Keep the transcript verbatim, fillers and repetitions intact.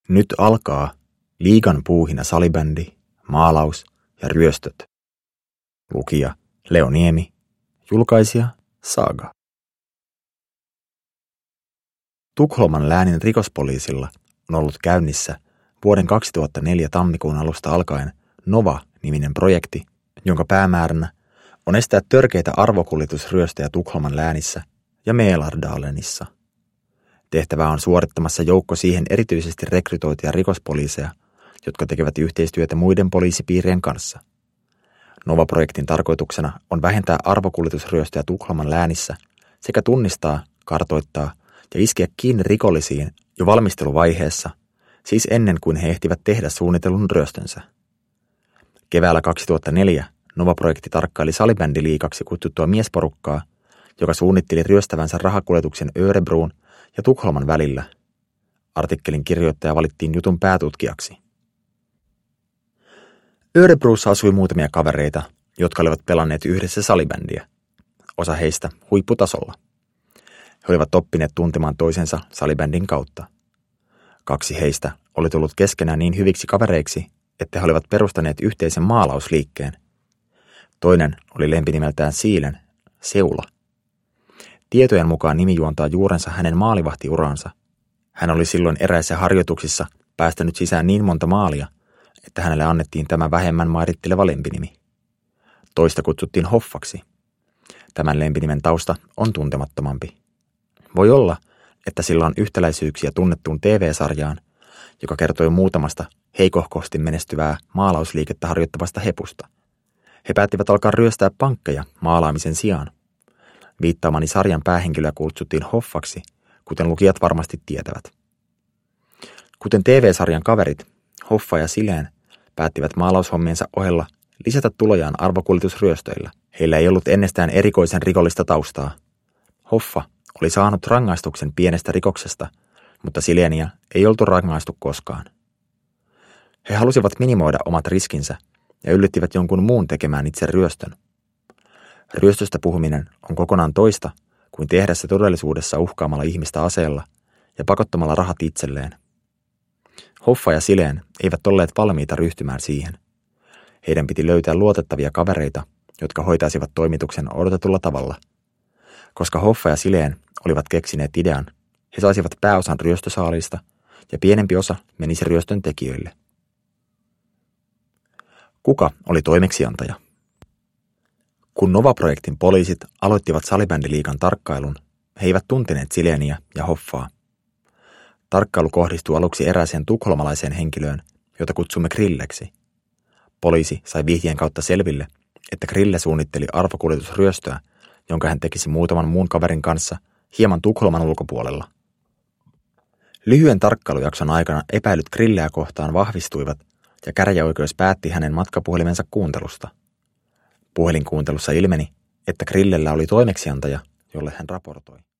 Nyt alkaa Liigan puuhina salibändi, maalaus ja ryöstöt. Lukija Leo Niemi, julkaisija Saga. Tukholman läänin rikospoliisilla on ollut käynnissä vuoden kaksituhattaneljä tammikuun alusta alkaen Nova-niminen projekti, jonka päämääränä on estää törkeitä arvokuljetusryöstöjä Tukholman läänissä ja Mälardalenissa. Tehtävää on suorittamassa joukko siihen erityisesti rekrytoituja rikospoliiseja, jotka tekevät yhteistyötä muiden poliisipiirien kanssa. Nova-projektin tarkoituksena on vähentää arvokuljetusryöstöjä Tukholman läänissä sekä tunnistaa, kartoittaa ja iskeä kiinni rikollisiin jo valmisteluvaiheessa, siis ennen kuin he ehtivät tehdä suunnitellun ryöstönsä. Keväällä kaksituhattaneljä Nova-projekti tarkkaili salibändiliigaksi kutsuttua miesporukkaa, joka suunnitteli ryöstävänsä rahakuljetuksen Örebroon ja Tukholman välillä. Artikkelin kirjoittaja valittiin jutun päätutkijaksi. Örebrossa asui muutamia kavereita, jotka olivat pelanneet yhdessä salibändiä. Osa heistä huipputasolla. He olivat oppineet tuntemaan toisensa salibändin kautta. Kaksi heistä oli tullut keskenään niin hyviksi kavereiksi, että he olivat perustaneet yhteisen maalausliikkeen. Toinen oli lempinimeltään Siilen, Seula. Tietojen mukaan nimi juontaa juurensa hänen maalivahtiuransa. Hän oli silloin eräissä harjoituksissa päästänyt sisään niin monta maalia, että hänelle annettiin tämä vähemmän mairitteleva lempinimi. Toista kutsuttiin Hoffaksi. Tämän lempinimen tausta on tuntemattomampi. Voi olla, että sillä on yhtäläisyyksiä tunnettuun T V-sarjaan, joka kertoi muutamasta heikohkosti menestyvää maalausliikettä harjoittavasta hepusta. He päättivät alkaa ryöstää pankkeja maalaamisen sijaan. Viittaamani sarjan päähenkilöä kutsuttiin Hoffaksi, kuten lukijat varmasti tietävät. Kuten T V-sarjan kaverit, Hoffa ja Silen päättivät maalaushommiensa ohella lisätä tulojaan arvokuljetusryöstöillä. Heillä ei ollut ennestään erikoisen rikollista taustaa. Hoffa oli saanut rangaistuksen pienestä rikoksesta, mutta Sileniä ei oltu rangaistu koskaan. He halusivat minimoida omat riskinsä ja yllyttivät jonkun muun tekemään itse ryöstön. Ryöstöstä puhuminen on kokonaan toista kuin tehdä se todellisuudessa uhkaamalla ihmistä aseella ja pakottamalla rahat itselleen. Hoffa ja Silen eivät olleet valmiita ryhtymään siihen. Heidän piti löytää luotettavia kavereita, jotka hoitaisivat toimituksen odotetulla tavalla. Koska Hoffa ja Silen olivat keksineet idean, he saisivat pääosan ryöstösaalista ja pienempi osa menisi ryöstön tekijöille. Kuka oli toimeksiantaja? Kun Nova-projektin poliisit aloittivat salibändiliigan tarkkailun, he eivät tunteneet Sileniä ja Hoffaa. Tarkkailu kohdistui aluksi erääseen tukholmalaiseen henkilöön, jota kutsumme Grilleksi. Poliisi sai vihjeen kautta selville, että Grille suunnitteli arvokuljetusryöstöä, jonka hän tekisi muutaman muun kaverin kanssa hieman Tukholman ulkopuolella. Lyhyen tarkkailujakson aikana epäilyt Grilleä kohtaan vahvistuivat ja käräjäoikeus päätti hänen matkapuhelimensa kuuntelusta. Puhelinkuuntelussa ilmeni, että Grillellä oli toimeksiantaja, jolle hän raportoi.